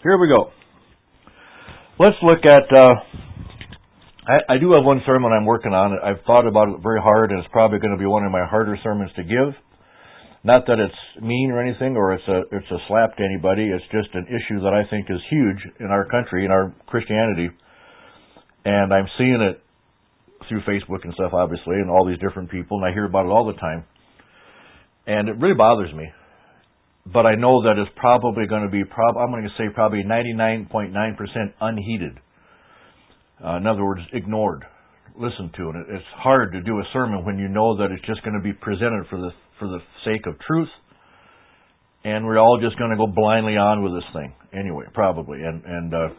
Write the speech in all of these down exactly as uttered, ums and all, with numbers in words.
here we go. Let's look at, uh, I, I do have one sermon I'm working on. I've thought about it very hard, and it's probably going to be one of my harder sermons to give. Not that it's mean or anything, or it's a it's a slap to anybody. It's just an issue that I think is huge in our country, in our Christianity. And I'm seeing it through Facebook and stuff, obviously, and all these different people, and I hear about it all the time. And it really bothers me. But I know that it's probably going to be, prob- I'm going to say probably ninety-nine point nine percent unheeded. Uh, in other words, ignored, listened to. And it's hard to do a sermon when you know that it's just going to be presented for the for the sake of truth. And we're all just going to go blindly on with this thing. Anyway, probably. And, and uh,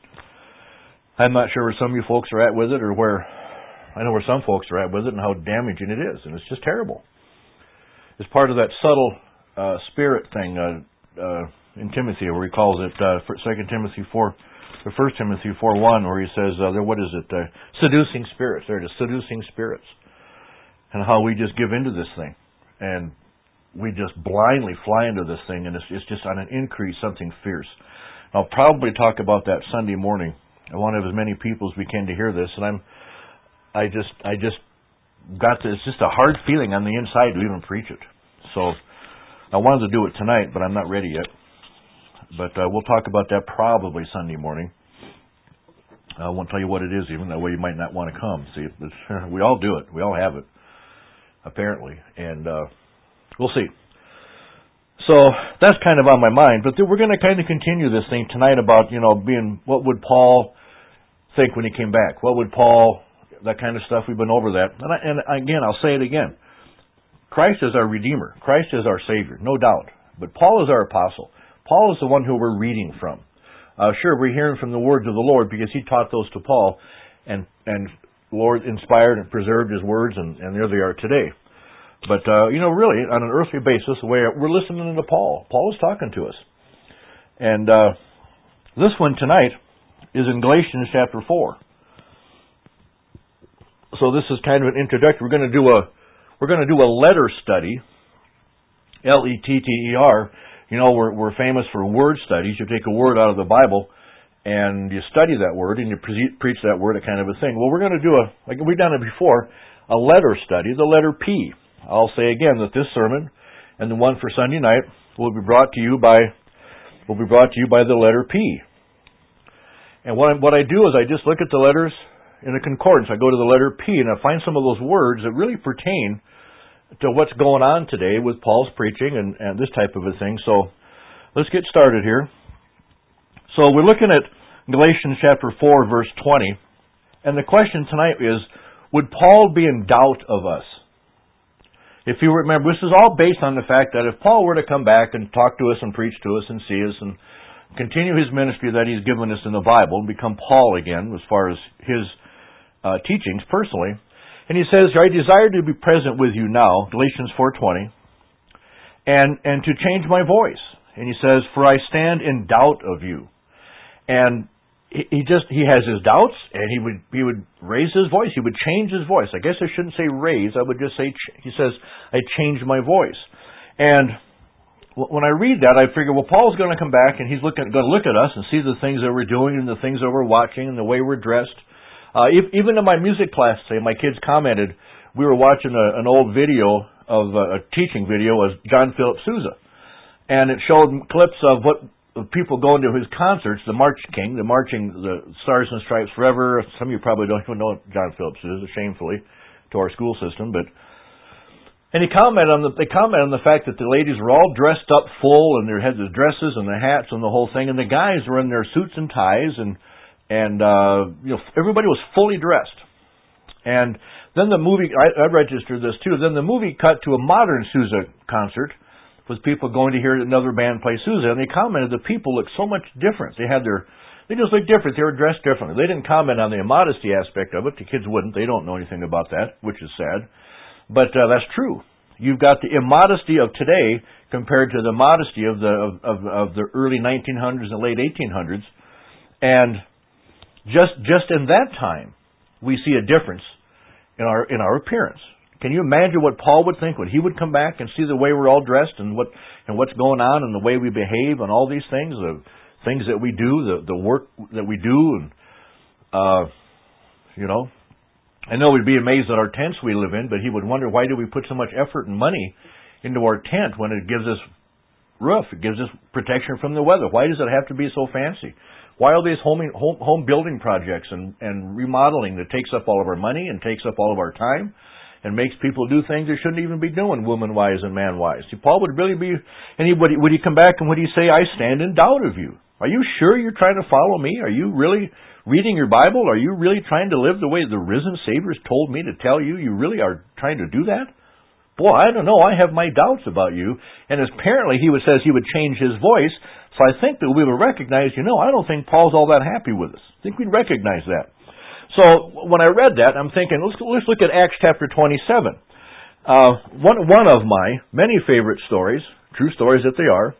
I'm not sure where some of you folks are at with it, or where, I know where some folks are at with it and how damaging it is. And it's just terrible. It's part of that subtle Uh, spirit thing uh, uh, in Timothy, where he calls it uh, Second Timothy four, or First Timothy four one, where he says, uh, "What is it? Uh, seducing spirits." There it is, seducing spirits, and how we just give into this thing, and we just blindly fly into this thing, and it's, it's just on an increase, something fierce. I'll probably talk about that Sunday morning. I want to have as many people as we can to hear this, and I'm, I just, I just got this. It's just a hard feeling on the inside to even preach it. So I wanted to do it tonight, but I'm not ready yet. But uh, we'll talk about that probably Sunday morning. I won't tell you what it is even. That way you might not want to come. See, we all do it. We all have it, apparently. And uh, we'll see. So that's kind of on my mind. But we're going to kind of continue this thing tonight about, you know, being, what would Paul think when he came back? What would Paul, that kind of stuff. We've been over that. And, I, and again, I'll say it again. Christ is our Redeemer. Christ is our Savior, no doubt. But Paul is our apostle. Paul is the one who we're reading from. Uh, sure, we're hearing from the words of the Lord because he taught those to Paul, and and Lord inspired and preserved his words, and, and there they are today. But, uh, you know, really, on an earthly basis, the way we're listening to Paul. Paul is talking to us. And uh, this one tonight is in Galatians chapter four. So this is kind of an introduction. We're going to do a We're going to do a letter study, L E T T E R. You know, we're, we're famous for word studies. You take a word out of the Bible, and you study that word, and you pre- preach that word, a kind of a thing. Well, we're going to do a, like we've done it before, a letter study, the letter P. I'll say again that this sermon and the one for Sunday night will be brought to you by, will be brought to you by the letter P. And what I, what I do is I just look at the letters in a concordance. I go to the letter P, and I find some of those words that really pertain to what's going on today with Paul's preaching and, and this type of a thing. So let's get started here. So we're looking at Galatians chapter four, verse twenty. And the question tonight is, would Paul be in doubt of us? If you remember, this is all based on the fact that if Paul were to come back and talk to us and preach to us and see us and continue his ministry that he's given us in the Bible and become Paul again as far as his uh, teachings personally, and he says, I desire to be present with you now, Galatians four twenty, and, and to change my voice. And he says, for I stand in doubt of you. And he, he just, he has his doubts, and he would, he would raise his voice. He would change his voice. I guess I shouldn't say raise. I would just say, he says, I changed my voice. And when I read that, I figure, well, Paul's going to come back, and he's looking, going to look at us and see the things that we're doing and the things that we're watching and the way we're dressed. Uh, if, even in my music class today, my kids commented, we were watching a, an old video of uh, a teaching video of John Philip Sousa. And it showed clips of what of people going to his concerts, the March King, the marching, the Stars and Stripes Forever. Some of you probably don't even know what John Philip Sousa, shamefully, to our school system. But and he commented on the they commented on the fact that the ladies were all dressed up full, and they had the dresses and the hats and the whole thing, and the guys were in their suits and ties, and And, uh, you know, everybody was fully dressed. And then the movie, I, I registered this too, then the movie cut to a modern Sousa concert with people going to hear another band play Sousa. And they commented the people looked so much different. They had their, they just looked different. They were dressed differently. They didn't comment on the immodesty aspect of it. The kids wouldn't. They don't know anything about that, which is sad. But uh, that's true. You've got the immodesty of today compared to the modesty of the, of, of, of the early nineteen hundreds and late eighteen hundreds. And Just just in that time, we see a difference in our in our appearance. Can you imagine what Paul would think when he would come back and see the way we're all dressed and what and what's going on and the way we behave and all these things? The things that we do, the, the work that we do, and, uh, you know, I know we'd be amazed at our tents we live in, but he would wonder, why do we put so much effort and money into our tent when it gives us roof, it gives us protection from the weather? Why does it have to be so fancy? Why are these home, home, home building projects and, and remodeling that takes up all of our money and takes up all of our time and makes people do things they shouldn't even be doing, woman-wise and man-wise? See, Paul would really be, and he would, would he come back and would he say, I stand in doubt of you? Are you sure you're trying to follow me? Are you really reading your Bible? Are you really trying to live the way the risen Savior has told me to tell you? You really are trying to do that? Boy, I don't know. I have my doubts about you. And apparently he would, says he would change his voice. So I think that we would recognize, you know, I don't think Paul's all that happy with us. I think we'd recognize that. So when I read that, I'm thinking, let's, let's look at Acts chapter twenty-seven. Uh, one, one of my many favorite stories, true stories that they are,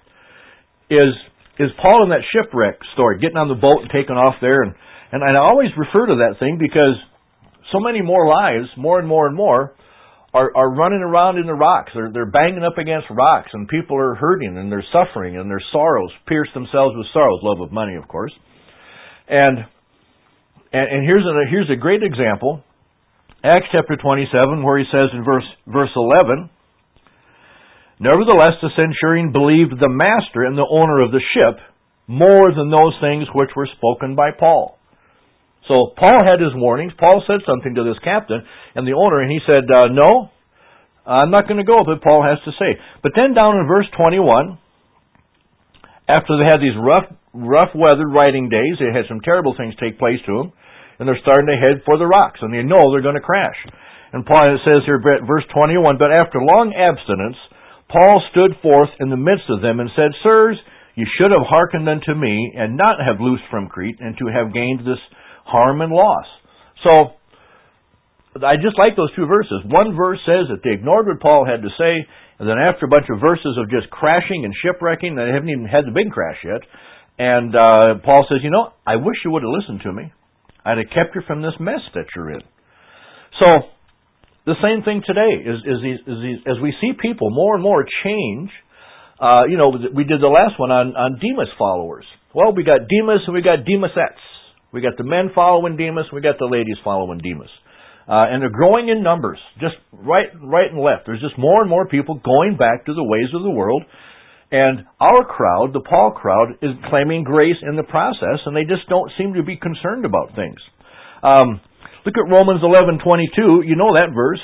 is is Paul in that shipwreck story, getting on the boat and taking off there. And, and I always refer to that thing because so many more lives, more and more and more, are, are running around in the rocks. They're, they're banging up against rocks, and people are hurting, and they're suffering, and their sorrows pierce themselves with sorrows. Love of money, of course. And and, and here's, a, here's a great example. Acts chapter twenty-seven, where he says in verse, verse eleven, Nevertheless, the centurion believed the master and the owner of the ship more than those things which were spoken by Paul. So Paul had his warnings. Paul said something to this captain and the owner, and he said, uh, no, I'm not going to go with what Paul has to say. But then down in verse twenty-one, after they had these rough, rough weathered riding days, they had some terrible things take place to them, and they're starting to head for the rocks, and they know they're going to crash. And Paul, it says here, verse twenty-one, But after long abstinence, Paul stood forth in the midst of them and said, Sirs, you should have hearkened unto me, and not have loosed from Crete, and to have gained this harm and loss. So, I just like those two verses. One verse says that they ignored what Paul had to say, and then after a bunch of verses of just crashing and shipwrecking, they haven't even had the big crash yet, and uh, Paul says, you know, I wish you would have listened to me. I'd have kept you from this mess that you're in. So, the same thing today is, is, these, is these, as we see people more and more change. Uh, you know, we did the last one on, on Demas followers. Well, we got Demas and we got Demasettes. We got the men following Demas, we got the ladies following Demas. Uh, and they're growing in numbers, just right, right and left. There's just more and more people going back to the ways of the world. And our crowd, the Paul crowd, is claiming grace in the process, and they just don't seem to be concerned about things. Um, Look at Romans eleven twenty-two. You know that verse.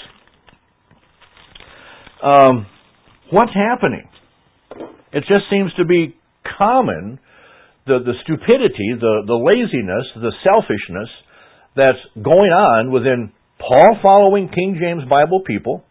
Um, what's happening? It just seems to be common, the, the stupidity, the, the laziness, the selfishness that's going on within Paul following King James Bible people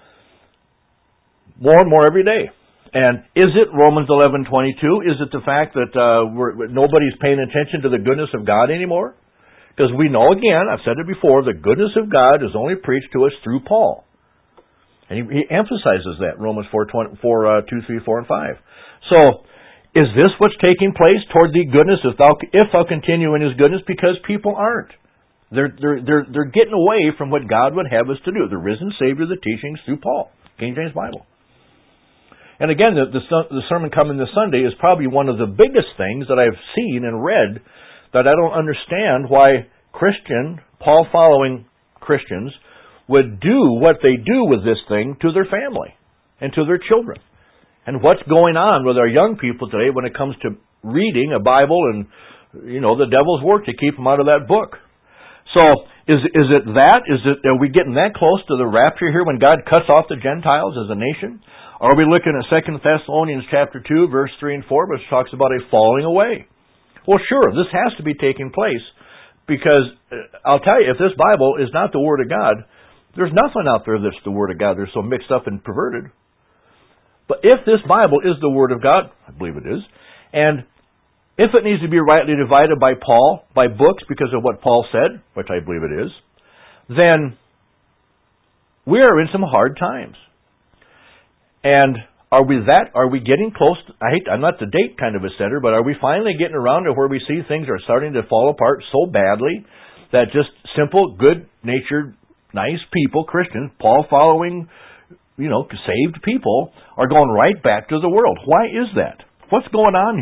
more and more every day. And is it Romans eleven twenty-two? Is it the fact that uh, we're, nobody's paying attention to the goodness of God anymore? Because we know, again, I've said it before, the goodness of God is only preached to us through Paul. And he, he emphasizes that, Romans four, two, three, four, and five. So, is this what's taking place toward the goodness, if thou, if thou continue in His goodness? Because people aren't. They're, they're, they're, they're getting away from what God would have us to do. The risen Savior, the teachings through Paul, King James Bible. And again, the, the, the sermon coming this Sunday is probably one of the biggest things that I've seen and read that I don't understand why Christian, Paul-following Christians, would do what they do with this thing to their family and to their children. And what's going on with our young people today when it comes to reading a Bible and, you know, the devil's work to keep them out of that book. So, is is it that? Is it, are we getting that close to the rapture here when God cuts off the Gentiles as a nation? Or are we looking at Second Thessalonians chapter two, verse three and four, which talks about a falling away? Well, sure, this has to be taking place because I'll tell you, if this Bible is not the Word of God, there's nothing out there that's the Word of God. They're so mixed up and perverted. But if this Bible is the Word of God, I believe it is, and if it needs to be rightly divided by Paul, by books, because of what Paul said, which I believe it is, then we are in some hard times. And Are we that? Are we getting close? To, I hate. I'm not the date kind of a setter, but are we finally getting around to where we see things are starting to fall apart so badly that just simple, good-natured, nice people, Christians, Paul following, you know, saved people, are going right back to the world? Why is that? What's going on here?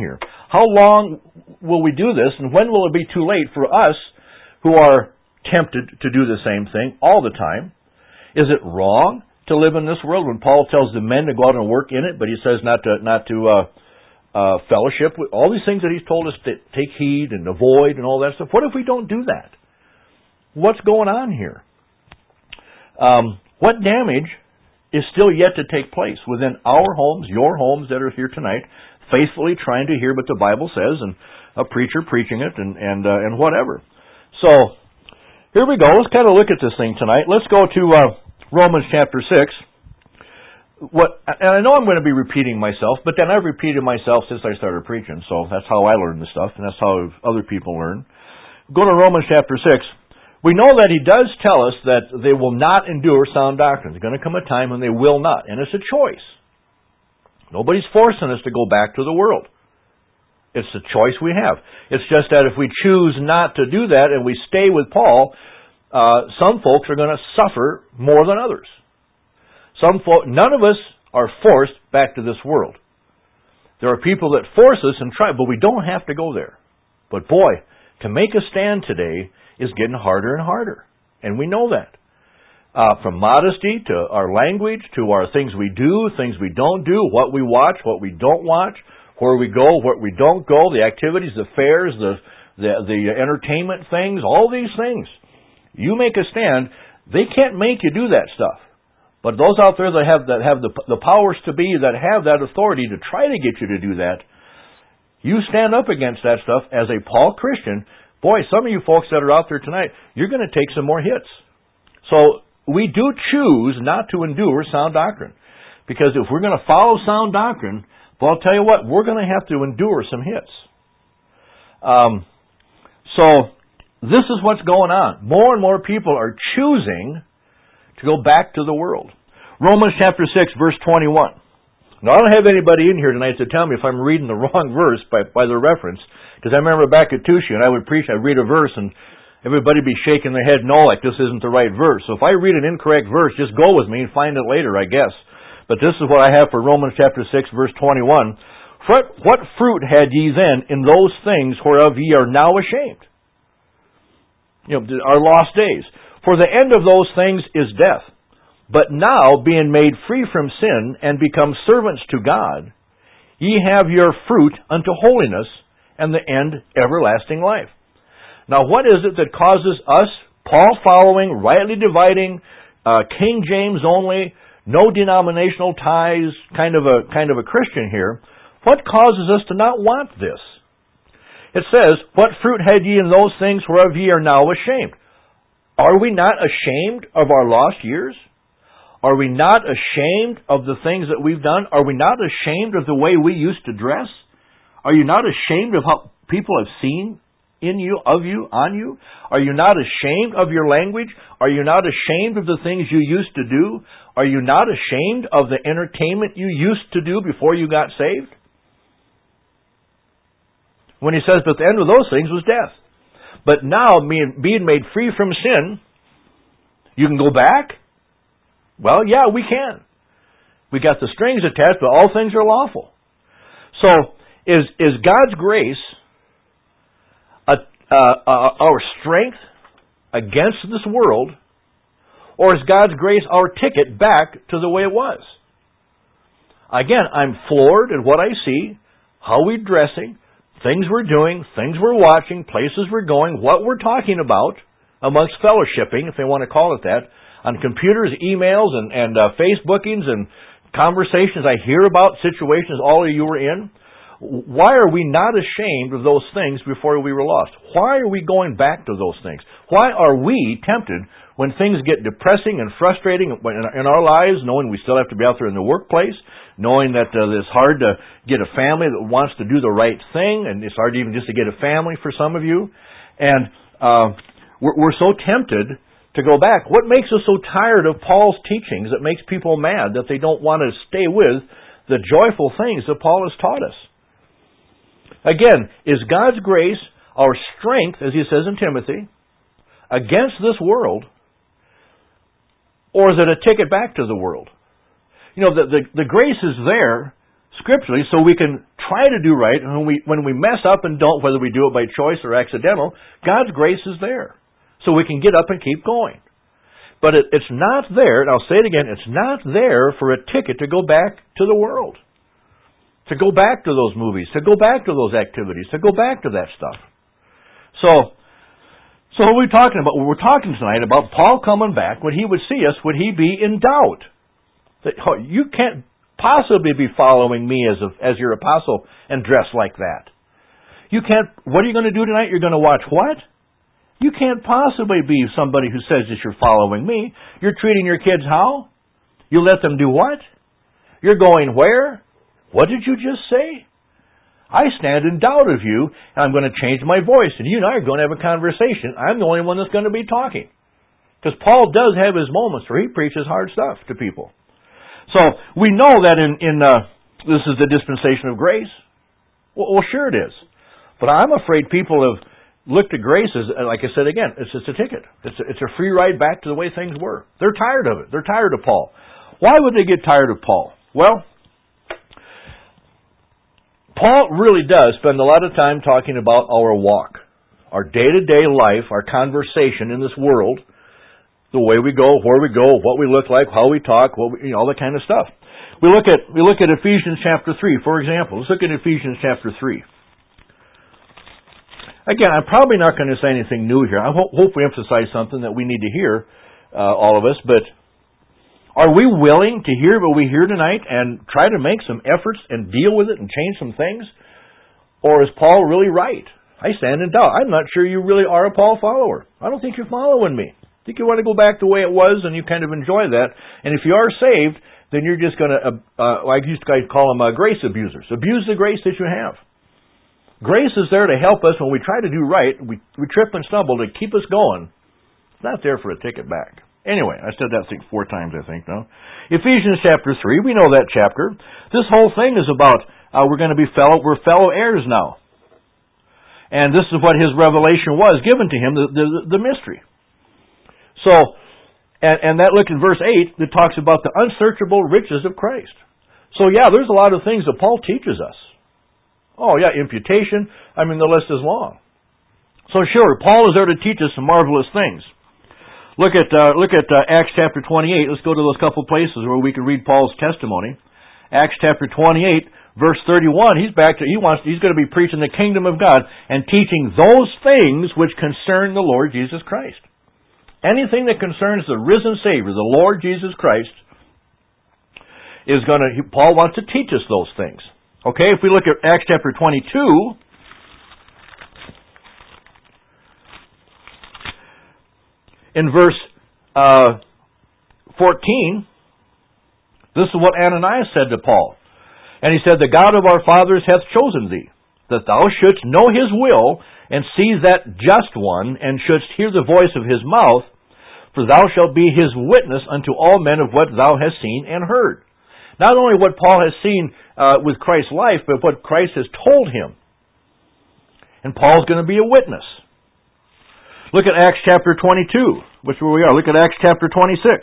How long will we do this, and when will it be too late for us who are tempted to do the same thing all the time? Is it wrong to live in this world when Paul tells the men to go out and work in it, but he says not to not to uh, uh, fellowship with all these things that he's told us to take heed and avoid and all that stuff? What if we don't do that? What's going on here? Um, what damage is still yet to take place within our homes, your homes that are here tonight, faithfully trying to hear what the Bible says and a preacher preaching it and and uh, and whatever. So here we go. Let's kind of look at this thing tonight. Let's go to uh, Romans chapter six. What, and I know I'm going to be repeating myself, but then I've repeated myself since I started preaching, so that's how I learn the stuff, and that's how other people learn. Go to Romans chapter six. We know that he does tell us that they will not endure sound doctrine. There's going to come a time when they will not, and it's a choice. Nobody's forcing us to go back to the world. It's a choice we have. It's just that if we choose not to do that and we stay with Paul, uh, some folks are going to suffer more than others. Some folk, none of us are forced back to this world. There are people that force us and try, but we don't have to go there. But boy, to make a stand today is getting harder and harder. And we know that. Uh, from modesty to our language, to our things we do, things we don't do, what we watch, what we don't watch, where we go, where we don't go, the activities, the fairs, the, the, the entertainment things, all these things. You make a stand, they can't make you do that stuff. But those out there that have that have the the powers to be, that have that authority to try to get you to do that, you stand up against that stuff as a Paul Christian. Boy, some of you folks that are out there tonight, you're going to take some more hits. So we do choose not to endure sound doctrine. Because if we're going to follow sound doctrine, well, I'll tell you what, we're going to have to endure some hits. Um, so this is what's going on. More and more people are choosing to go back to the world. Romans chapter six, verse twenty-one. Now, I don't have anybody in here tonight to tell me if I'm reading the wrong verse by, by the reference, because I remember back at Tushy, and I would preach, I'd read a verse, and everybody would be shaking their head, no, like this isn't the right verse. So if I read an incorrect verse, just go with me and find it later, I guess. But this is what I have for Romans chapter six, verse twenty-one. What fruit had ye then in those things whereof ye are now ashamed? You know, our lost days. For the end of those things is death. But now, being made free from sin and become servants to God, ye have your fruit unto holiness, and the end everlasting life. Now, what is it that causes us, Paul following, rightly dividing, uh, King James only, no denominational ties, kind of a kind of a Christian here? What causes us to not want this? It says, "What fruit had ye in those things whereof ye are now ashamed?" Are we not ashamed of our lost years? Are we not ashamed of the things that we've done? Are we not ashamed of the way we used to dress? Are you not ashamed of how people have seen in you, of you, on you? Are you not ashamed of your language? Are you not ashamed of the things you used to do? Are you not ashamed of the entertainment you used to do before you got saved? When he says, but the end of those things was death. But now, being made free from sin, you can go back? Well, yeah, we can. We got the strings attached, but all things are lawful. So, is is God's grace a, uh, uh, our strength against this world, or is God's grace our ticket back to the way it was? Again, I'm floored at what I see, how we're dressing, things we're doing, things we're watching, places we're going, what we're talking about amongst fellowshipping, if they want to call it that, on computers, emails, and, and uh, Facebookings and conversations. I hear about situations all of you were in. Why are we not ashamed of those things before we were lost? Why are we going back to those things? Why are we tempted when things get depressing and frustrating in our lives, knowing we still have to be out there in the workplace, knowing that uh, it's hard to get a family that wants to do the right thing, and it's hard even just to get a family for some of you, and uh, we're, we're so tempted to go back. What makes us so tired of Paul's teachings that makes people mad that they don't want to stay with the joyful things that Paul has taught us? Again, is God's grace our strength, as he says in Timothy, against this world, or is it a ticket back to the world? You know, the, the, the grace is there scripturally, so we can try to do right. And when we, when we mess up and don't, whether we do it by choice or accidental, God's grace is there. So we can get up and keep going. But it, it's not there, and I'll say it again, it's not there for a ticket to go back to the world. To go back to those movies, to go back to those activities, to go back to that stuff. So, so what are we talking about? We're talking tonight about Paul coming back. When he would see us, would he be in doubt? That, oh, you can't possibly be following me as a, as your apostle and dress like that. You can't, what are you going to do tonight? You're going to watch what? You can't possibly be somebody who says that you're following me. You're treating your kids how? You let them do what? You're going where? What did you just say? I stand in doubt of you, and I'm going to change my voice, and you and I are going to have a conversation. I'm the only one that's going to be talking. Because Paul does have his moments where he preaches hard stuff to people. So, we know that in, in uh, this is the dispensation of grace. Well, well, sure it is. But I'm afraid people have looked at grace as, like I said again, it's just a ticket. It's a, it's a free ride back to the way things were. They're tired of it. They're tired of Paul. Why would they get tired of Paul? Well, Paul really does spend a lot of time talking about our walk, our day-to-day life, our conversation in this world, the way we go, where we go, what we look like, how we talk, what we, you know, all that kind of stuff. We look at we look at Ephesians chapter three, for example. Let's look at Ephesians chapter three. Again, I'm probably not going to say anything new here. I hope, hope we emphasize something that we need to hear, uh, all of us, but are we willing to hear what we hear tonight and try to make some efforts and deal with it and change some things? Or is Paul really right? I stand in doubt. I'm not sure you really are a Paul follower. I don't think you're following me. I think you want to go back the way it was and you kind of enjoy that. And if you are saved, then you're just going to, uh, uh, I used to call them uh, grace abusers. Abuse the grace that you have. Grace is there to help us when we try to do right. We, we trip and stumble to keep us going. It's not there for a ticket back. Anyway, I said that I think four times, I think, now. Ephesians chapter three, we know that chapter. This whole thing is about, uh, we're going to be fellow, we're fellow heirs now. And this is what his revelation was given to him, the, the, the mystery. So, and, and that look in verse eight, that talks about the unsearchable riches of Christ. So yeah, there's a lot of things that Paul teaches us. Oh yeah, imputation, I mean the list is long. So sure, Paul is there to teach us some marvelous things. Look at uh, look at uh, Acts chapter twenty-eight. Let's go to those couple places where we can read Paul's testimony. Acts chapter twenty-eight, verse thirty-one. He's back to he wants he's going to be preaching the kingdom of God and teaching those things which concern the Lord Jesus Christ. Anything that concerns the risen Savior, the Lord Jesus Christ, is going to. Paul wants to teach us those things. Okay, if we look at Acts chapter twenty-two. In verse uh, fourteen, this is what Ananias said to Paul. And he said, "The God of our fathers hath chosen thee, that thou shouldst know his will, and see that just one, and shouldst hear the voice of his mouth, for thou shalt be his witness unto all men of what thou hast seen and heard." Not only what Paul has seen uh, with Christ's life, but what Christ has told him. And Paul's going to be a witness. Look at Acts chapter twenty-two, which is where we are. Look at Acts chapter twenty-six.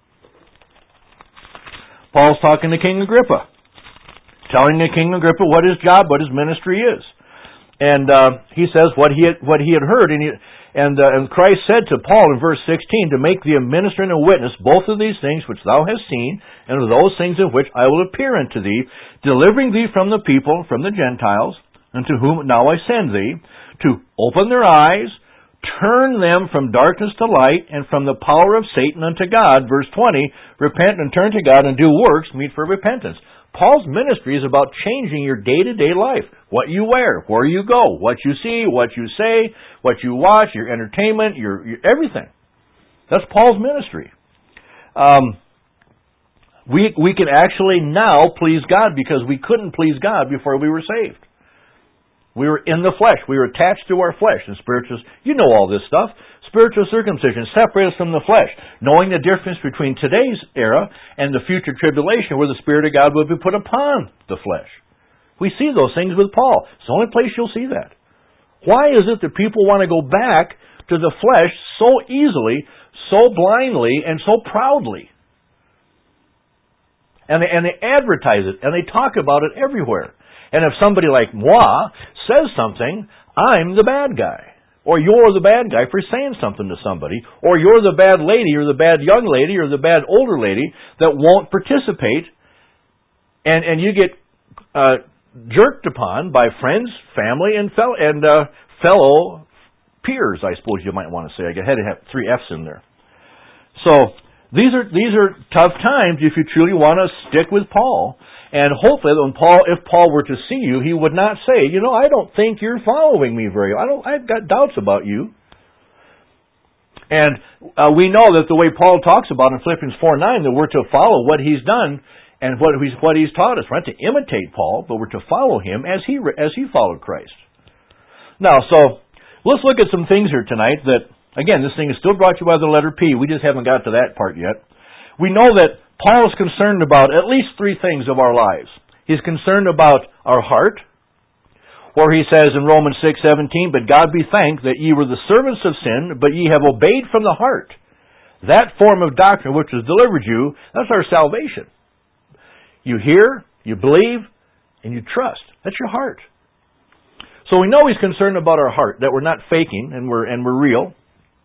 Paul's talking to King Agrippa, telling the King Agrippa what his job, what his ministry is. And uh, he says what he had, what he had heard. And, he, and, uh, and Christ said to Paul in verse sixteen, "To make thee a minister and a witness, both of these things which thou hast seen, and of those things in which I will appear unto thee, delivering thee from the people, from the Gentiles, unto whom now I send thee, to open their eyes, turn them from darkness to light, and from the power of Satan unto God." Verse twenty, "Repent and turn to God and do works meet for repentance." Paul's ministry is about changing your day-to-day life. What you wear, where you go, what you see, what you say, what you watch, your entertainment, your, your everything. That's Paul's ministry. Um, we we can actually now please God because we couldn't please God before we were saved. We were in the flesh. We were attached to our flesh. And spiritual, you know all this stuff. Spiritual circumcision separates us from the flesh. Knowing the difference between today's era and the future tribulation where the Spirit of God will be put upon the flesh. We see those things with Paul. It's the only place you'll see that. Why is it that people want to go back to the flesh so easily, so blindly, and so proudly? And they, and they advertise it, and they talk about it everywhere. And if somebody like moi says something, I'm the bad guy. Or you're the bad guy for saying something to somebody. Or you're the bad lady, or the bad young lady, or the bad older lady that won't participate. And and you get uh, jerked upon by friends, family, and, fel- and uh, fellow peers, I suppose you might want to say. I had to have three F's in there. So these are these are tough times if you truly want to stick with Paul. And hopefully, when Paul, if Paul were to see you, he would not say, you know, I don't think you're following me very well. I don't, I've got doubts about you. And uh, we know that the way Paul talks about in Philippians four nine, that we're to follow what he's done and what he's, what he's taught us. We're not to imitate Paul, but we're to follow him as he as he followed Christ. Now, so let's look at some things here tonight that, again, this thing is still brought to you by the letter P. We just haven't got to that part yet. We know that Paul is concerned about at least three things of our lives. He's concerned about our heart, where he says in Romans six seventeen, but God be thanked that ye were the servants of sin, but ye have obeyed from the heart that form of doctrine which was delivered you. That's our salvation. You hear, you believe, and you trust. That's your heart. So we know he's concerned about our heart, that we're not faking and we're and we're real.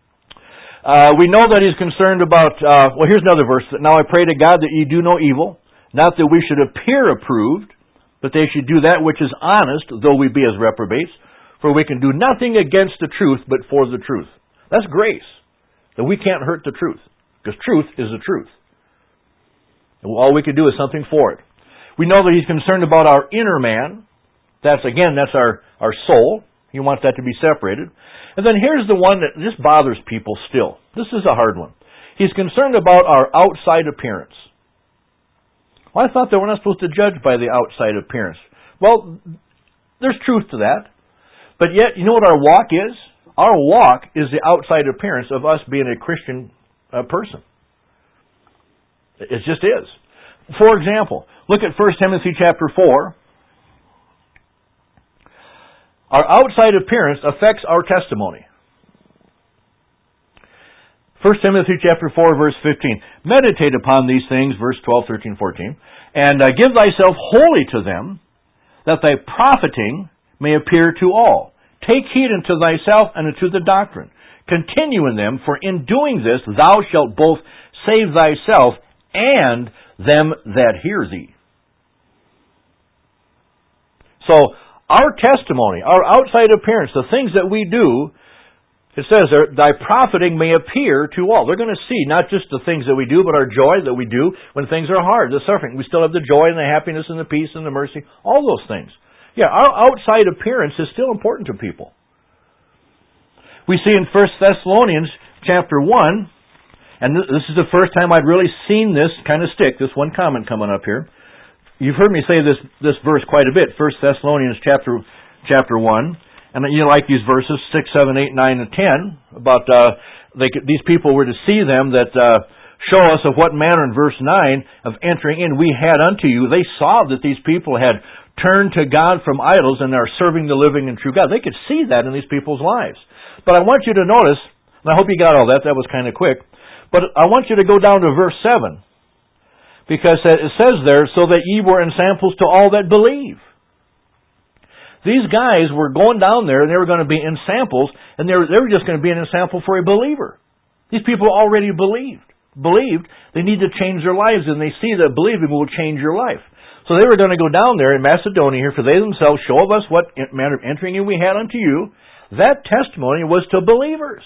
Uh, we know that he's concerned about, uh, well, here's another verse. Now I pray to God that ye do no evil, not that we should appear approved, but they should do that which is honest, though we be as reprobates, for we can do nothing against the truth, but for the truth. That's grace, that we can't hurt the truth, because truth is the truth. And all we can do is something for it. We know that he's concerned about our inner man. That's, again, that's our, our soul. He wants that to be separated. And then here's the one that just bothers people still. This is a hard one. He's concerned about our outside appearance. Well, I thought that we're not supposed to judge by the outside appearance. Well, there's truth to that. But yet, you know what our walk is? Our walk is the outside appearance of us being a Christian uh, person. It just is. For example, look at First Timothy chapter four. Our outside appearance affects our testimony. First Timothy chapter four, verse fifteen. Meditate upon these things, verse twelve, thirteen, fourteen, and uh, give thyself wholly to them, that thy profiting may appear to all. Take heed unto thyself and unto the doctrine. Continue in them, for in doing this thou shalt both save thyself and them that hear thee. So, our testimony, our outside appearance, the things that we do, it says there, thy profiting may appear to all. They're going to see not just the things that we do, but our joy that we do when things are hard, the suffering. We still have the joy and the happiness and the peace and the mercy, all those things. Yeah, our outside appearance is still important to people. We see in First Thessalonians chapter one, and this is the first time I'd really seen this kind of stick, this one comment coming up here. You've heard me say this this verse quite a bit, First Thessalonians chapter chapter one, and you like these verses six, seven, eight, nine, and ten about uh, they could, these people were to see them that uh, show us of what manner in verse nine of entering in we had unto you. They saw that these people had turned to God from idols and are serving the living and true God. They could see that in these people's lives. But I want you to notice, and I hope you got all that. That was kind of quick. But I want you to go down to verse seven. Because it says there, so that ye were ensamples to all that believe. These guys were going down there and they were going to be ensamples, and they were, they were just going to be an ensample for a believer. These people already believed. Believed. They need to change their lives, and they see that believing will change your life. So they were going to go down there in Macedonia here, for they themselves show of us what manner of entering in we had unto you. That testimony was to believers.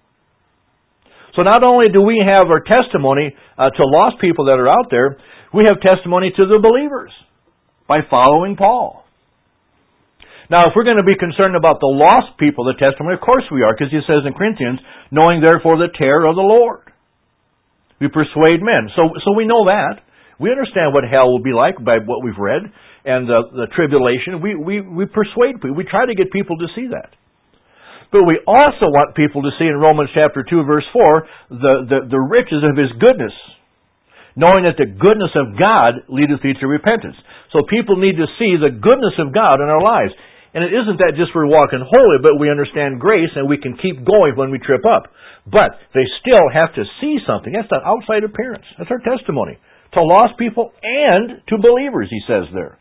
So not only do we have our testimony uh, to lost people that are out there, we have testimony to the believers by following Paul. Now, if we're going to be concerned about the lost people, the testimony, of course we are, because he says in Corinthians, knowing therefore the terror of the Lord. We persuade men. So, so we know that. We understand what hell will be like by what we've read, and the, the tribulation. We, we, we persuade people. We try to get people to see that. But we also want people to see in Romans chapter two, verse four, the, the, the riches of His goodness, knowing that the goodness of God leadeth thee to repentance. So people need to see the goodness of God in our lives. And it isn't that just we're walking holy, but we understand grace and we can keep going when we trip up. But they still have to see something. That's that outside appearance. That's our testimony to lost people and to believers, he says there.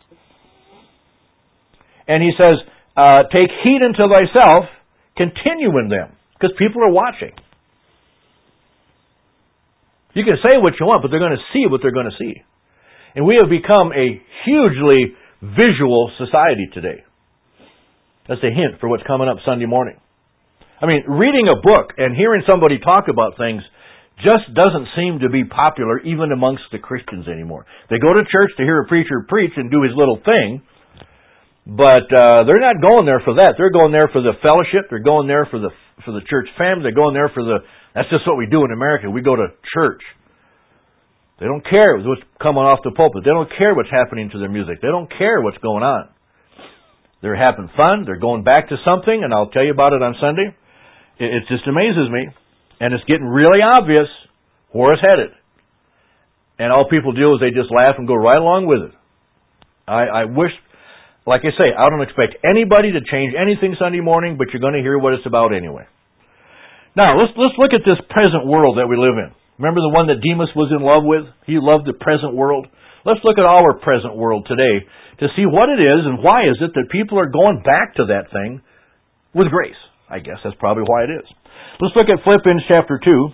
And he says, uh, take heed unto thyself, continue in them, because people are watching. You can say what you want, but they're going to see what they're going to see. And we have become a hugely visual society today. That's a hint for what's coming up Sunday morning. I mean, reading a book and hearing somebody talk about things just doesn't seem to be popular even amongst the Christians anymore. They go to church to hear a preacher preach and do his little thing, but uh, they're not going there for that. They're going there for the fellowship. They're going there for the for the church family. They're going there for the... That's just what we do in America. We go to church. They don't care what's coming off the pulpit. They don't care what's happening to their music. They don't care what's going on. They're having fun. They're going back to something, and I'll tell you about it on Sunday. It just amazes me, and it's getting really obvious where it's headed. And all people do is they just laugh and go right along with it. I, I wish, like I say, I don't expect anybody to change anything Sunday morning, but you're going to hear what it's about anyway. Now, let's let's look at this present world that we live in. Remember the one that Demas was in love with? He loved the present world. Let's look at our present world today to see what it is and why is it that people are going back to that thing with grace. I guess that's probably why it is. Let's look at Philippians chapter two.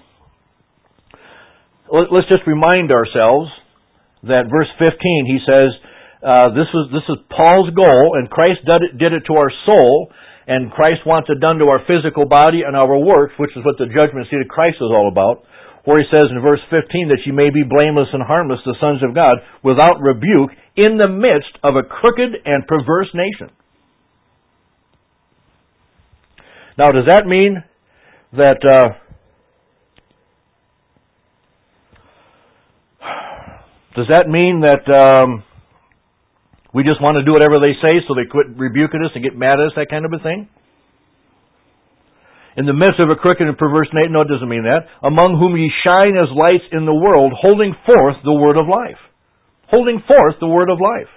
Let's just remind ourselves that verse fifteen, he says, uh, this is this is Paul's goal, and Christ did it, did it to our soul, and Christ wants it done to our physical body and our works, which is what the judgment seat of Christ is all about, where he says in verse fifteen that you may be blameless and harmless, the sons of God, without rebuke, in the midst of a crooked and perverse nation. Now, does that mean that uh, does that mean that um, we just want to do whatever they say so they quit rebuking us and get mad at us, that kind of a thing? In the midst of a crooked and perverse nation, no, it doesn't mean that. Among whom ye shine as lights in the world, holding forth the word of life. Holding forth the word of life.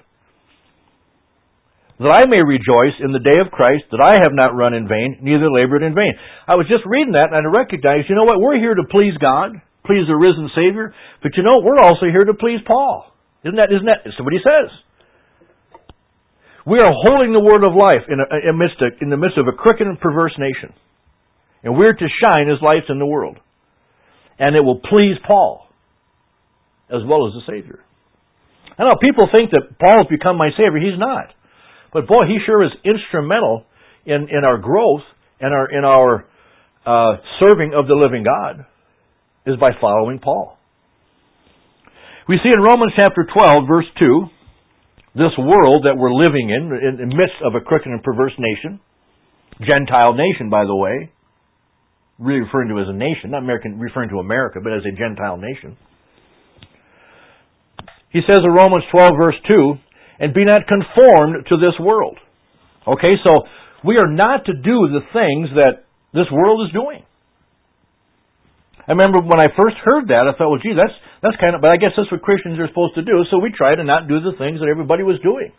That I may rejoice in the day of Christ, that I have not run in vain, neither labored in vain. I was just reading that and I recognized, you know what, we're here to please God, please the risen Savior, but you know, we're also here to please Paul. Isn't that, isn't that, that's what he says. We are holding the word of life in, a, in, midst of, in the midst of a crooked and perverse nation. And we're to shine as lights in the world. And it will please Paul, as well as the Savior. I know people think that Paul has become my Savior. He's not. But boy, he sure is instrumental in, in our growth and our in our uh, serving of the living God is by following Paul. We see in Romans chapter twelve, verse two, this world that we're living in, in the midst of a crooked and perverse nation, Gentile nation, by the way, really referring to as a nation, not American, referring to America, but as a Gentile nation. He says in Romans twelve, verse two, and be not conformed to this world. Okay, so we are not to do the things that this world is doing. I remember when I first heard that, I thought, well, gee, that's that's kind of, but I guess that's what Christians are supposed to do, so we try to not do the things that everybody was doing.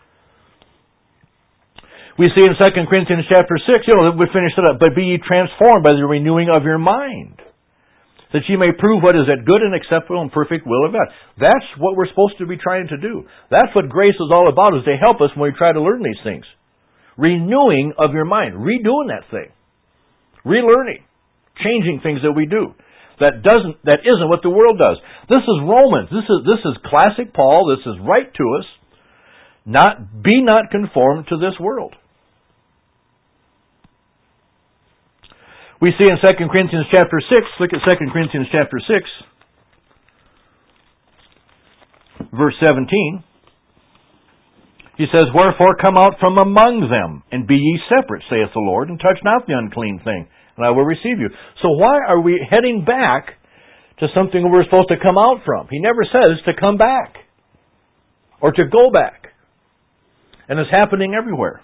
We see in Second Corinthians chapter six, you know, we finish it up, but be ye transformed by the renewing of your mind, that ye may prove what is that good and acceptable and perfect will of God. That's what we're supposed to be trying to do. That's what grace is all about, is to help us when we try to learn these things. Renewing of your mind. Redoing that thing. Relearning. Changing things that we do. That doesn't, that isn't what the world does. This is Romans. This is, this is classic Paul. This is right to us. Not, be not conformed to this world. We see in Second Corinthians chapter six, look at Second Corinthians chapter six, verse seventeen. He says, wherefore come out from among them, and be ye separate, saith the Lord, and touch not the unclean thing, and I will receive you. So why are we heading back to something we're supposed to come out from? He never says to come back, or to go back. And it's happening everywhere.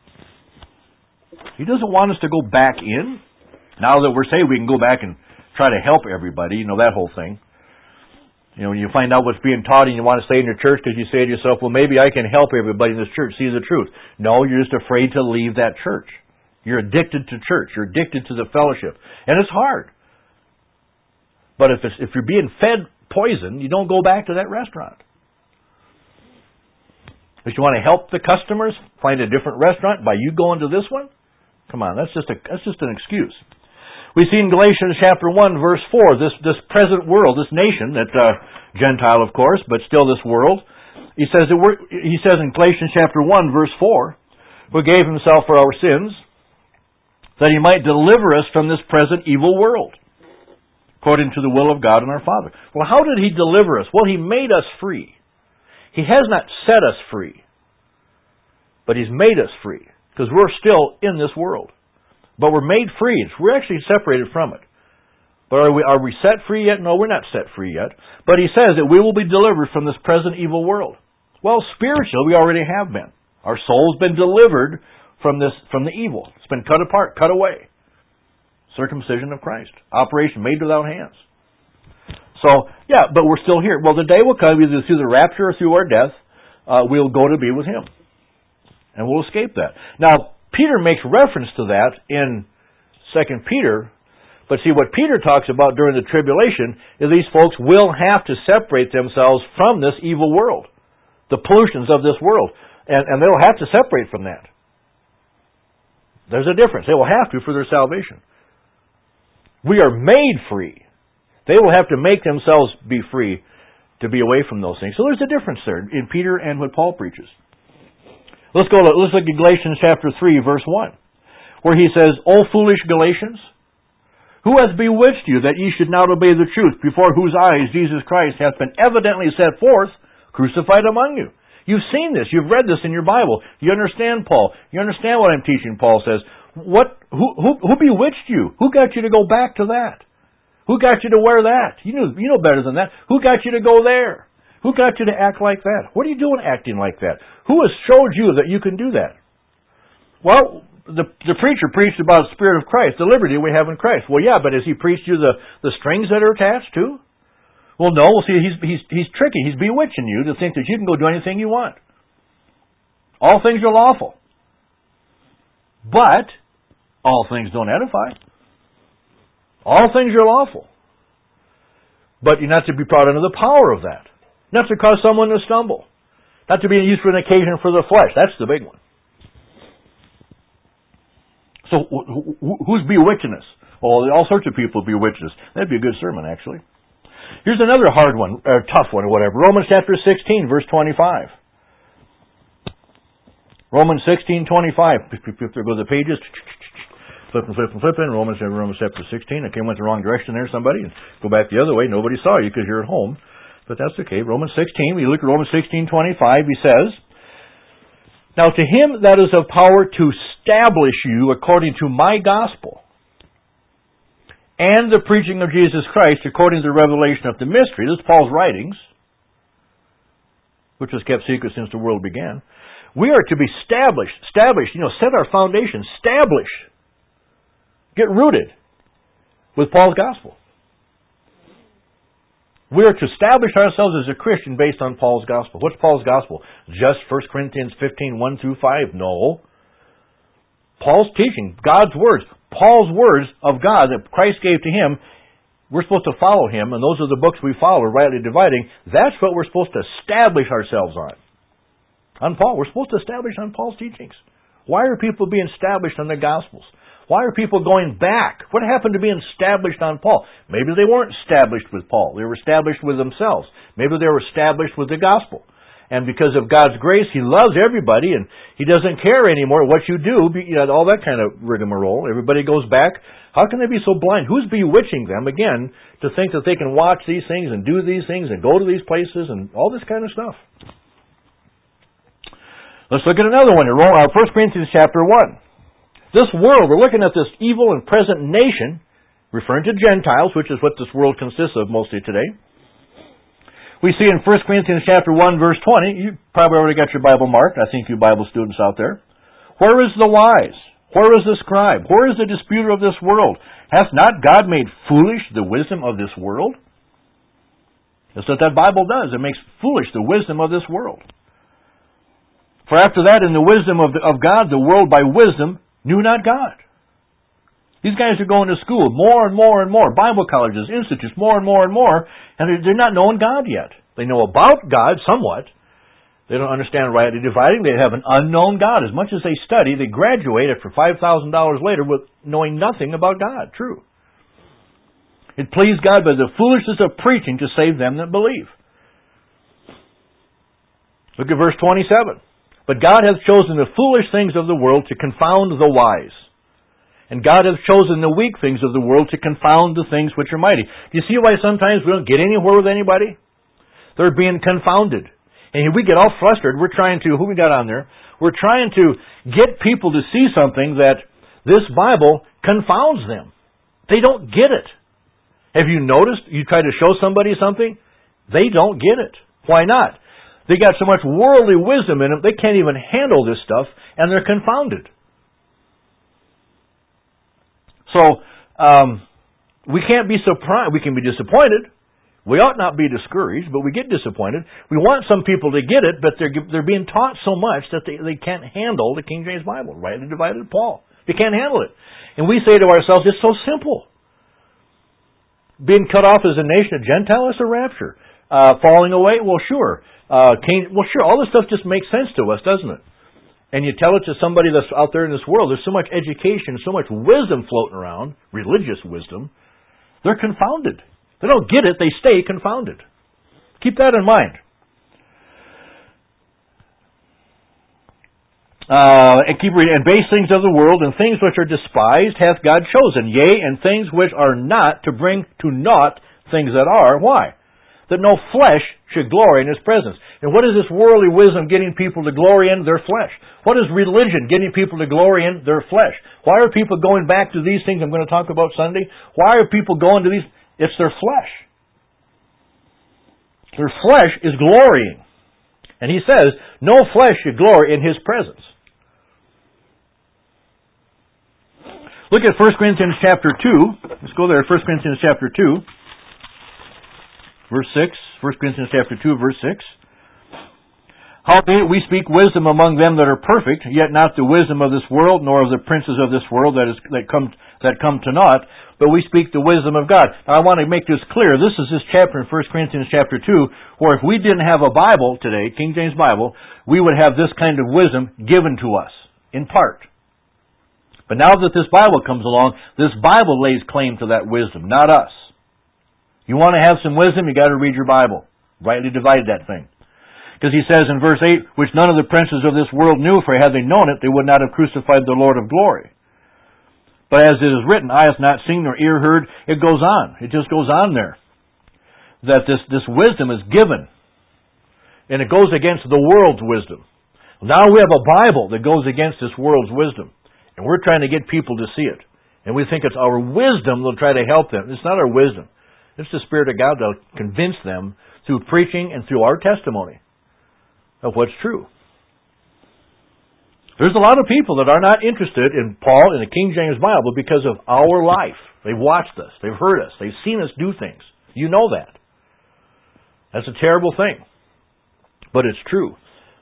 He doesn't want us to go back in. Now that we're saying we can go back and try to help everybody, you know, that whole thing. You know, when you find out what's being taught and you want to stay in your church because you say to yourself, well, maybe I can help everybody in this church see the truth. No, you're just afraid to leave that church. You're addicted to church. You're addicted to the fellowship. And it's hard. But if it's, if you're being fed poison, you don't go back to that restaurant. But you want to help the customers find a different restaurant by you going to this one? Come on, that's just a that's just an excuse. We see in Galatians chapter one, verse four, this, this present world, this nation, that uh, Gentile, of course, but still this world. He says that we're, he says in Galatians chapter one, verse four, who gave himself for our sins, that he might deliver us from this present evil world, according to the will of God and our Father. Well, how did he deliver us? Well, he made us free. He has not set us free, but he's made us free, because we're still in this world. But we're made free. We're actually separated from it. But are we, are we set free yet? No, we're not set free yet. But he says that we will be delivered from this present evil world. Well, spiritual, we already have been. Our soul's been delivered from this, from the evil. It's been cut apart, cut away. Circumcision of Christ. Operation made without hands. So, yeah, but we're still here. Well, the day will come, either through the rapture or through our death, uh, we'll go to be with Him. And we'll escape that. Now, Peter makes reference to that in Second Peter. But see, what Peter talks about during the tribulation is these folks will have to separate themselves from this evil world. The pollutions of this world. And, and they'll have to separate from that. There's a difference. They will have to for their salvation. We are made free. They will have to make themselves be free to be away from those things. So there's a difference there in Peter and what Paul preaches. Let's go. Let's look at Galatians chapter three, verse one, where he says, "O foolish Galatians, who has bewitched you that ye should not obey the truth, before whose eyes Jesus Christ hath been evidently set forth, crucified among you?" You've seen this. You've read this in your Bible. You understand Paul. You understand what I'm teaching. Paul says, "What? Who? Who, who bewitched you? Who got you to go back to that? Who got you to wear that? You know, you know better than that. Who got you to go there? Who got you to act like that? What are you doing acting like that? Who has showed you that you can do that?" Well, the the preacher preached about the Spirit of Christ, the liberty we have in Christ. Well, yeah, but has he preached you the, the strings that are attached too? Well, no. Well, see, he's he's he's tricky. He's bewitching you to think that you can go do anything you want. All things are lawful, but all things don't edify. All things are lawful, but you're not to be brought under the power of that. Not to cause someone to stumble. Not to be used for an occasion for the flesh. That's the big one. So who's bewitching us? Well, all sorts of people bewitch us. That'd be a good sermon, actually. Here's another hard one, or tough one, or whatever. Romans chapter sixteen, verse twenty-five. Romans sixteen, twenty-five. There go the pages. Flipping, flipping, flipping. Romans, Romans chapter sixteen. I came went the wrong direction there, somebody. Go back the other way. Nobody saw you because you're at home. But that's okay. Romans sixteen, we look at Romans sixteen twenty-five, he says, "Now to him that is of power to establish you according to my gospel, and the preaching of Jesus Christ according to the revelation of the mystery," this is Paul's writings, which was kept secret since the world began. We are to be established, established, you know, set our foundation, establish, get rooted with Paul's gospel. We are to establish ourselves as a Christian based on Paul's gospel. What's Paul's gospel? Just First Corinthians fifteen, one through five? No. Paul's teaching, God's words, Paul's words of God that Christ gave to him, we're supposed to follow him, and those are the books we follow, rightly dividing. That's what we're supposed to establish ourselves on. On Paul. We're supposed to establish on Paul's teachings. Why are people being established on the Gospels? Why are people going back? What happened to being established on Paul? Maybe they weren't established with Paul. They were established with themselves. Maybe they were established with the gospel. And because of God's grace, He loves everybody, and He doesn't care anymore what you do, you know, all that kind of rigmarole. Everybody goes back. How can they be so blind? Who's bewitching them, again, to think that they can watch these things and do these things and go to these places and all this kind of stuff? Let's look at another one. First Corinthians chapter one. This world, we're looking at this evil and present nation, referring to Gentiles, which is what this world consists of mostly today. We see in First Corinthians chapter one, verse twenty, you probably already got your Bible marked, I think you Bible students out there. "Where is the wise? Where is the scribe? Where is the disputer of this world? Hath not God made foolish the wisdom of this world?" That's what that Bible does. It makes foolish the wisdom of this world. "For after that, in the wisdom of, the, of God, the world by wisdom knew not God." These guys are going to school more and more and more, Bible colleges, institutes, more and more and more, and they're, they're not knowing God yet. They know about God somewhat. They don't understand rightly dividing. They have an unknown God. As much as they study, they graduate after five thousand dollars later with knowing nothing about God. True. It pleased God by the foolishness of preaching to save them that believe. Look at verse twenty-seven. But God hath chosen the foolish things of the world to confound the wise. And God hath chosen the weak things of the world to confound the things which are mighty. Do you see why sometimes we don't get anywhere with anybody? They're being confounded. And we get all frustrated. We're trying to, who we got on there? We're trying to get people to see something that this Bible confounds them. They don't get it. Have you noticed? You try to show somebody something, they don't get it. Why not? They got so much worldly wisdom in them, they can't even handle this stuff, and they're confounded. So, um, we can't be surprised. We can be disappointed. We ought not be discouraged, but we get disappointed. We want some people to get it, but they're they're being taught so much that they, they can't handle the King James Bible, rightly divided Paul. They can't handle it. And we say to ourselves, it's so simple. Being cut off as a nation of Gentiles, that's a rapture. Uh, falling away, well, sure. Uh, Cain, well, sure. All this stuff just makes sense to us, doesn't it? And you tell it to somebody that's out there in this world, there's so much education, so much wisdom floating around, religious wisdom, they're confounded. They don't get it, they stay confounded. Keep that in mind. Uh, and keep reading. And base things of the world and things which are despised hath God chosen, yea, and things which are not, to bring to naught things that are. Why? That no flesh should glory in His presence. And what is this worldly wisdom getting people to glory in? Their flesh. What is religion getting people to glory in? Their flesh. Why are people going back to these things I'm going to talk about Sunday? Why are people going to these? It's their flesh. Their flesh is glorying. And He says, no flesh should glory in His presence. Look at First Corinthians chapter two. Let's go there, First Corinthians chapter two. Verse six, First Corinthians chapter two, verse six. Howbeit we speak wisdom among them that are perfect, yet not the wisdom of this world, nor of the princes of this world that is that come that come to naught, but we speak the wisdom of God. Now I want to make this clear. This is this chapter in First Corinthians chapter two, where if we didn't have a Bible today, King James Bible, we would have this kind of wisdom given to us, in part. But now that this Bible comes along, this Bible lays claim to that wisdom, not us. You want to have some wisdom, you got to read your Bible. Rightly divide that thing. Because He says in verse eight, which none of the princes of this world knew, for had they known it, they would not have crucified the Lord of glory. But as it is written, eye hath not seen nor ear heard, it goes on. It just goes on there. That this, this wisdom is given. And it goes against the world's wisdom. Now we have a Bible that goes against this world's wisdom. And we're trying to get people to see it. And we think it's our wisdom that'll try to help them. It's not our wisdom. It's the Spirit of God that'll convince them through preaching and through our testimony of what's true. There's a lot of people that are not interested in Paul in the King James Bible because of our life. They've watched us. They've heard us. They've seen us do things. You know that. That's a terrible thing. But it's true.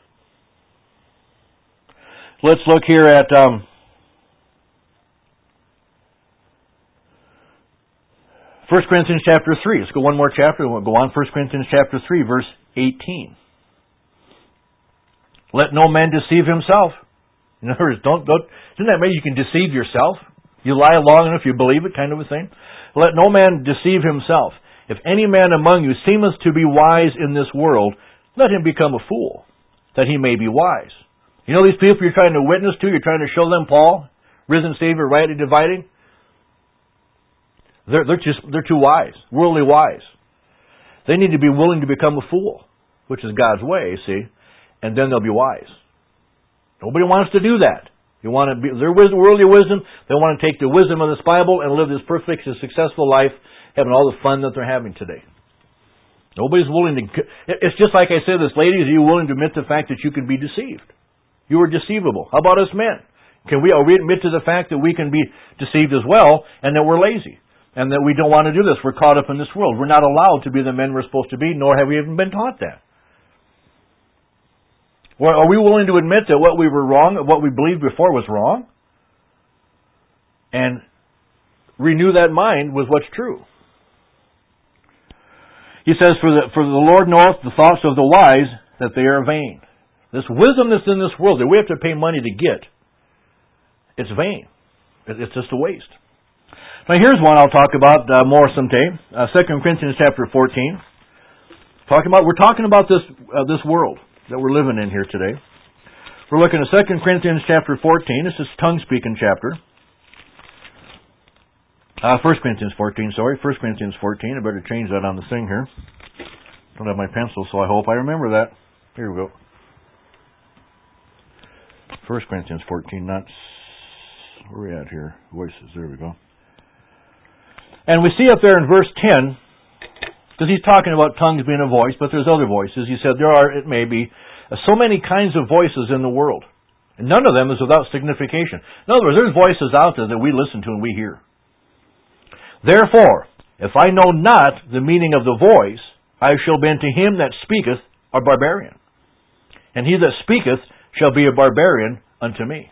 Let's look here at... Um, First Corinthians chapter three. Let's go one more chapter. We'll go on. First Corinthians chapter three, verse eighteen. Let no man deceive himself. In other words, don't, don't, isn't that way you can deceive yourself? You lie long enough, you believe it, kind of a thing. Let no man deceive himself. If any man among you seemeth to be wise in this world, let him become a fool, that he may be wise. You know these people you're trying to witness to, you're trying to show them Paul, risen Savior, rightly dividing? They're, they're just, they're too wise, worldly wise. They need to be willing to become a fool, which is God's way, see, and then they'll be wise. Nobody wants to do that. You want to be, their worldly wisdom, they want to take the wisdom of this Bible and live this perfect and successful life, having all the fun that they're having today. Nobody's willing to, it's just like I said, this ladies, are you willing to admit the fact that you can be deceived? You are deceivable. How about us men? Can we, are we admit to the fact that we can be deceived as well, and that we're lazy? And that we don't want to do this. We're caught up in this world. We're not allowed to be the men we're supposed to be, nor have we even been taught that. Or are we willing to admit that what we were wrong, what we believed before was wrong? And renew that mind with what's true. He says, for the, for the Lord knoweth the thoughts of the wise, that they are vain. This wisdom that's in this world that we have to pay money to get, it's vain. It's just a waste. Now here's one I'll talk about uh, more someday. Uh, Second Corinthians chapter fourteen. Talking about, we're talking about this uh, this world that we're living in here today. We're looking at Second Corinthians chapter fourteen. This is tongue-speaking chapter. Uh, First Corinthians fourteen, sorry. First Corinthians fourteen. I better change that on the thing here. Don't have my pencil, so I hope I remember that. Here we go. First Corinthians fourteen, not... Where are we at here? Voices, there we go. And we see up there in verse ten, because he's talking about tongues being a voice, but there's other voices. He said there are, it may be, so many kinds of voices in the world. And none of them is without signification. In other words, there's voices out there that we listen to and we hear. Therefore, if I know not the meaning of the voice, I shall be unto him that speaketh a barbarian. And he that speaketh shall be a barbarian unto me.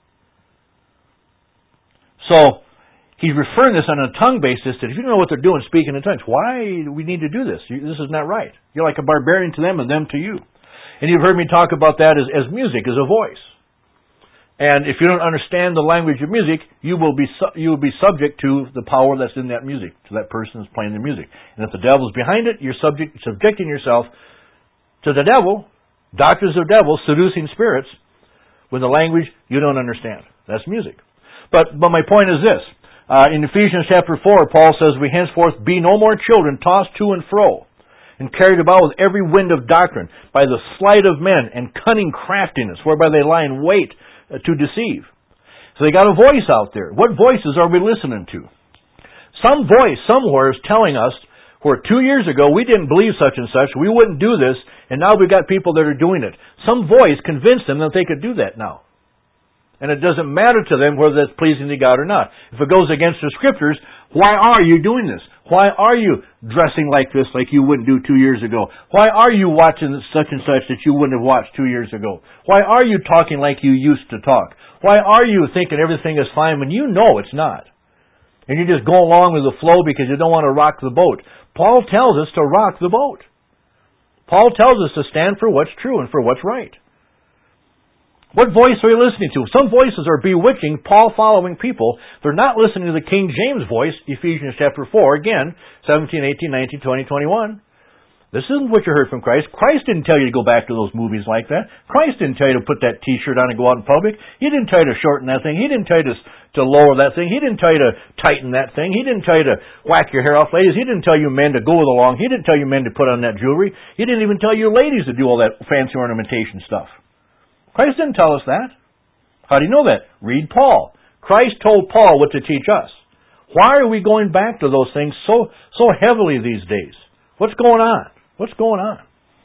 So, he's referring this on a tongue basis that if you don't know what they're doing speaking in tongues, why do we need to do this? This is not right. You're like a barbarian to them and them to you. And you've heard me talk about that as, as music, as a voice. And if you don't understand the language of music, you will be su- you will be subject to the power that's in that music, to that person that's playing the music. And if the devil's behind it, you're subject subjecting yourself to the devil, doctors of devils, seducing spirits, with a language you don't understand. That's music. But but my point is this. Uh, in Ephesians chapter four, Paul says, we henceforth be no more children, tossed to and fro, and carried about with every wind of doctrine, by the sleight of men and cunning craftiness, whereby they lie in wait uh, to deceive. So they got a voice out there. What voices are we listening to? Some voice somewhere is telling us, where two years ago we didn't believe such and such, we wouldn't do this, and now we've got people that are doing it. Some voice convinced them that they could do that now. And it doesn't matter to them whether that's pleasing to God or not. If it goes against the Scriptures, why are you doing this? Why are you dressing like this like you wouldn't do two years ago? Why are you watching such and such that you wouldn't have watched two years ago? Why are you talking like you used to talk? Why are you thinking everything is fine when you know it's not? And you just go along with the flow because you don't want to rock the boat. Paul tells us to rock the boat. Paul tells us to stand for what's true and for what's right. What voice are you listening to? Some voices are bewitching, Paul-following people. They're not listening to the King James voice, Ephesians chapter four, again, seventeen, eighteen, nineteen, twenty, twenty-one. This isn't what you heard from Christ. Christ didn't tell you to go back to those movies like that. Christ didn't tell you to put that t-shirt on and go out in public. He didn't tell you to shorten that thing. He didn't tell you to, to lower that thing. He didn't tell you to tighten that thing. He didn't tell you to whack your hair off, ladies. He didn't tell you men to go along. He didn't tell you men to put on that jewelry. He didn't even tell you ladies to do all that fancy ornamentation stuff. Christ didn't tell us that. How do you know that? Read Paul. Christ told Paul what to teach us. Why are we going back to those things so so heavily these days? What's going on? What's going on?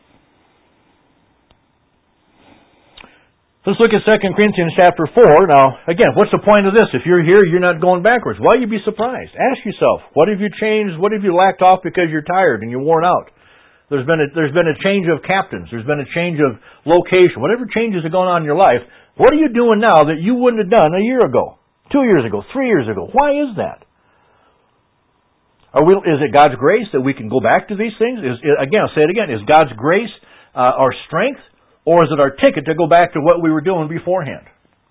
Let's look at Second Corinthians chapter four. Now, again, what's the point of this? If you're here, you're not going backwards. Why would you be surprised? Ask yourself, what have you changed? What have you lacked off because you're tired and you're worn out? There's been a, there's been a change of captains. There's been a change of location. Whatever changes are going on in your life, what are you doing now that you wouldn't have done a year ago, two years ago, three years ago? Why is that? Are we, is it God's grace that we can go back to these things? Is, again, I'll say it again. Is God's grace uh, our strength, or is it our ticket to go back to what we were doing beforehand?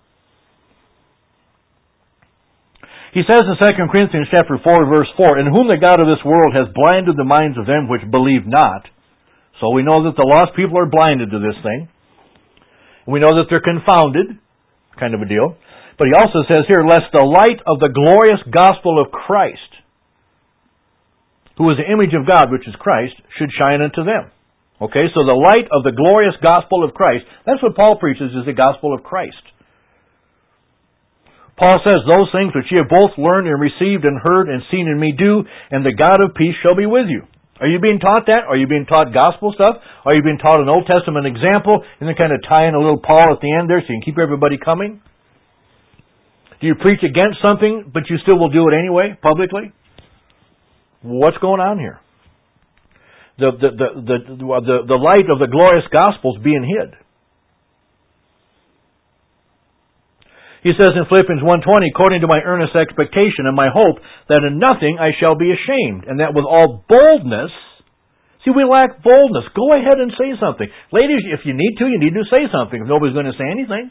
He says in Second Corinthians chapter four, verse four, in whom the God of this world has blinded the minds of them which believe not. So we know that the lost people are blinded to this thing. We know that they're confounded, kind of a deal. But he also says here, lest the light of the glorious gospel of Christ, who is the image of God, which is Christ, should shine unto them. Okay, so the light of the glorious gospel of Christ, that's what Paul preaches, is the gospel of Christ. Paul says, those things which ye have both learned and received and heard and seen in me do, and the God of peace shall be with you. Are you being taught that? Are you being taught gospel stuff? Are you being taught an Old Testament example and then kind of tie in a little Paul at the end there so you can keep everybody coming? Do you preach against something, but you still will do it anyway, publicly? What's going on here? The, the, the, the, the, the light of the glorious gospel is being hid. He says in Philippians one twenty, according to my earnest expectation and my hope, that in nothing I shall be ashamed, and that with all boldness. See, we lack boldness. Go ahead and say something. Ladies, if you need to, you need to say something if nobody's going to say anything.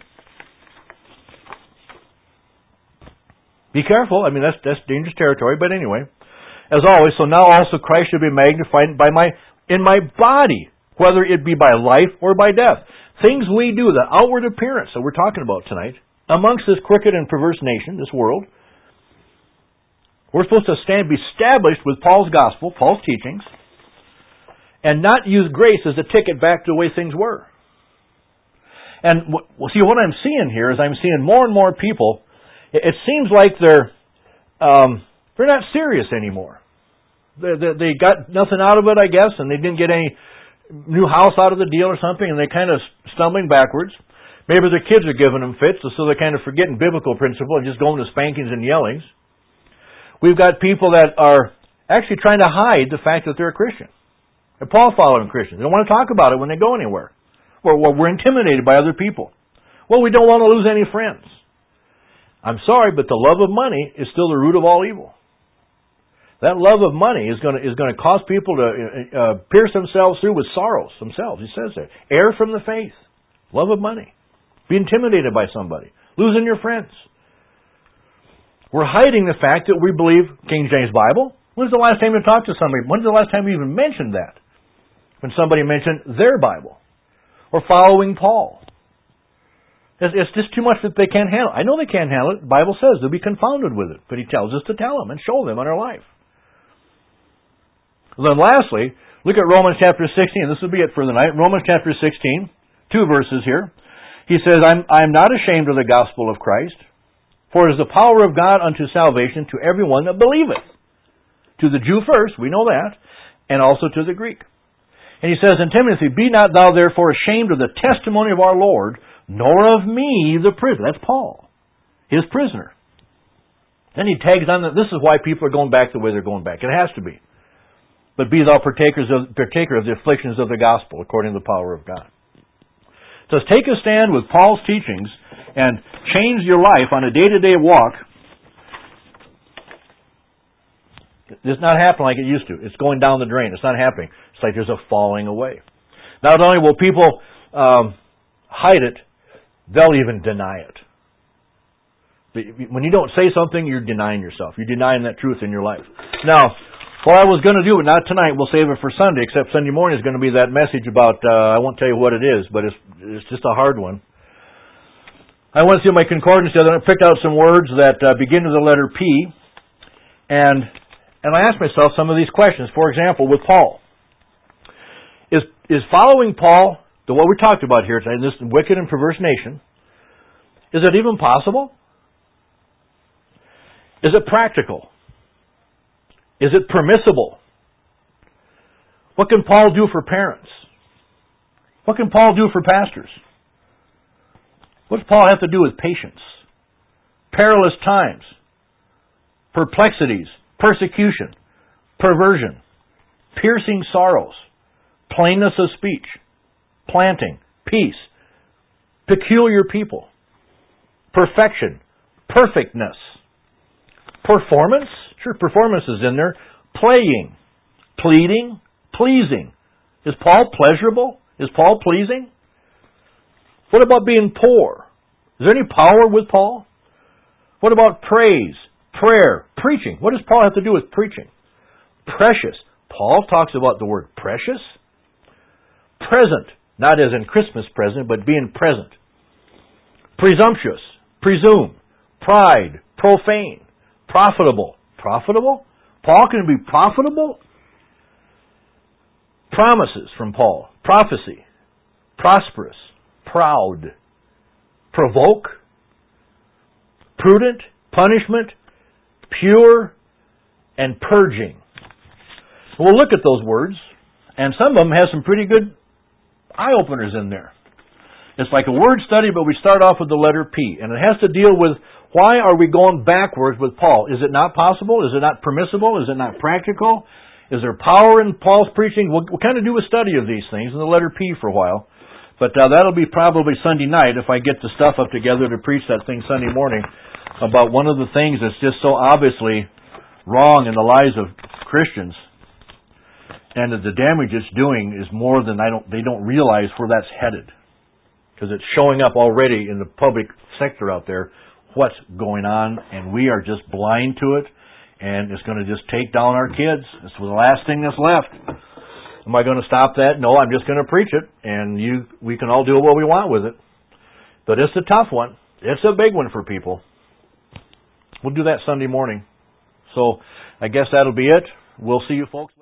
Be careful. I mean, that's, that's dangerous territory, but anyway. As always, so now also Christ should be magnified by my in my body, whether it be by life or by death. Things we do, the outward appearance that we're talking about tonight, amongst this crooked and perverse nation, this world, we're supposed to stand, be established with Paul's gospel, Paul's teachings, and not use grace as a ticket back to the way things were. And well, see, what I'm seeing here is I'm seeing more and more people. It seems like they're um, they're not serious anymore. They, they, they got nothing out of it, I guess, and they didn't get any new house out of the deal or something, and they're kind of stumbling backwards. Maybe their kids are giving them fits, so they're kind of forgetting biblical principle and just going to spankings and yellings. We've got people that are actually trying to hide the fact that they're a Christian. They're Paul-following Christians. They don't want to talk about it when they go anywhere. Well, we're intimidated by other people. Well, we don't want to lose any friends. I'm sorry, but the love of money is still the root of all evil. That love of money is going to is going to cause people to uh, pierce themselves through with sorrows themselves. He says that. Err from the faith. Love of money. Be intimidated by somebody. Losing your friends. We're hiding the fact that we believe King James Bible. When's the last time you talked to somebody? When's the last time you even mentioned that? When somebody mentioned their Bible. Or following Paul. It's, it's just too much that they can't handle. I know they can't handle it. The Bible says they'll be confounded with it. But He tells us to tell them and show them in our life. And then lastly, look at Romans chapter sixteen. This will be it for the night. Romans chapter sixteen. Two verses here. He says, I'm, I'm not ashamed of the gospel of Christ, for it is the power of God unto salvation to everyone that believeth. To the Jew first, we know that, and also to the Greek. And he says in Timothy, be not thou therefore ashamed of the testimony of our Lord, nor of me the prisoner. That's Paul, his prisoner. Then he tags on that this is why people are going back the way they're going back. It has to be. But be thou partakers of, partaker of the afflictions of the gospel, according to the power of God. So take a stand with Paul's teachings and change your life on a day-to-day walk. It's not happening like it used to. It's going down the drain. It's not happening. It's like there's a falling away. Not only will people um, hide it, they'll even deny it. When you don't say something, you're denying yourself. You're denying that truth in your life. Now, what I was going to do, but not tonight, we'll save it for Sunday, except Sunday morning is going to be that message about, uh, I won't tell you what it is, but it's it's just a hard one. I went through my concordance the other night, picked out some words that uh, begin with the letter P, and and I asked myself some of these questions. For example, with Paul. Is is following Paul, the what we talked about here today, in this wicked and perverse nation, is it even possible? Is it practical? Is it permissible? What can Paul do for parents? What can Paul do for pastors? What does Paul have to do with patience? Perilous times, perplexities, persecution, perversion, piercing sorrows, plainness of speech, planting, peace, peculiar people, perfection, perfectness, performance. Sure, performance is in there. Playing, pleading, pleasing. Is Paul pleasurable? Is Paul pleasing? What about being poor? Is there any power with Paul? What about praise, prayer, preaching? What does Paul have to do with preaching? Precious. Paul talks about the word precious. Present. Not as in Christmas present, but being present. Presumptuous. Presume. Pride. Profane. Profitable. Profitable? Paul can be profitable? Promises from Paul. Prophecy. Prosperous. Proud. Provoke. Prudent. Punishment. Pure. And purging. We'll look at those words, and some of them have some pretty good eye-openers in there. It's like a word study, but we start off with the letter P, and it has to deal with why are we going backwards with Paul? Is it not possible? Is it not permissible? Is it not practical? Is there power in Paul's preaching? We'll, we'll kind of do a study of these things in the letter P for a while. But uh, that'll be probably Sunday night if I get the stuff up together to preach that thing Sunday morning about one of the things that's just so obviously wrong in the lives of Christians, and that the damage it's doing is more than I don't. They don't realize where that's headed, because it's showing up already in the public sector out there. What's going on, and we are just blind to it, and it's going to just take down our kids. It's the last thing that's left. Am I going to stop that? No, I'm just going to preach it, and you, we can all do what we want with it. But it's a tough one. It's a big one for people. We'll do that Sunday morning. So I guess that'll be it. We'll see you folks.